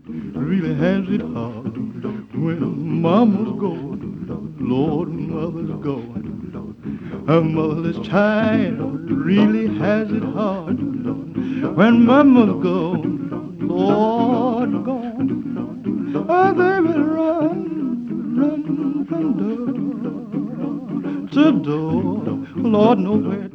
really has it hard. When mama's gone, Lord, mother's gone. A motherless child really has it hard. When mama's gone, Lord gone. Oh, they will run from door to door. Lord, nowhere